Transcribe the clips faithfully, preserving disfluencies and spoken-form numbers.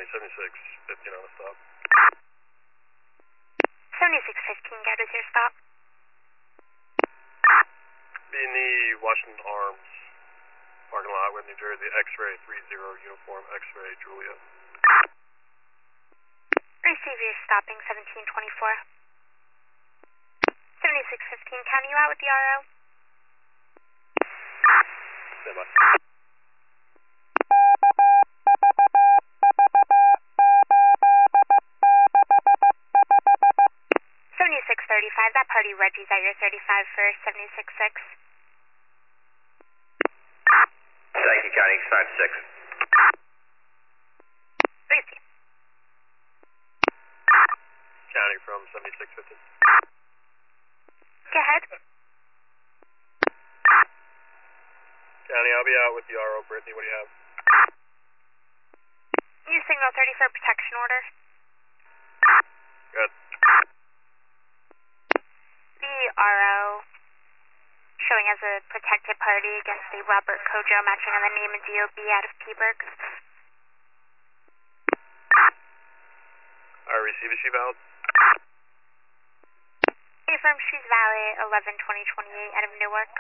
County seventy-six fifteen on a stop. seventy-six fifteen, get us your stop. Be in the Washington Arms parking lot with New Jersey X-ray three zero uniform X-ray Juliet. Receive your stopping seventeen twenty-four. seventy-six fifteen, county you out with the R O? Stand by. seventy-six thirty-five, that party Reggie's at your thirty-five for seventy-six six. Thank you, County five six. Receive. County from seventy-six fifteen. Go ahead. County, I'll be out with the R O. Brittany, what do you have? You signal thirty for protection order. Good. The R O showing as a protected party against the Robert Kojo matching on the name and D O B out of Peaburg. I receive. Is she valid? Affirm she's valid eleven twenty twenty-eight out of Newark.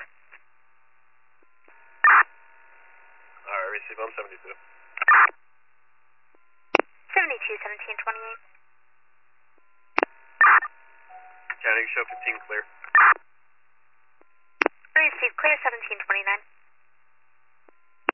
Alright, receive. I'm seventy-two. seventy-two seventeen twenty-eight. County, show fifteen clear. Receive clear seventeen twenty-nine.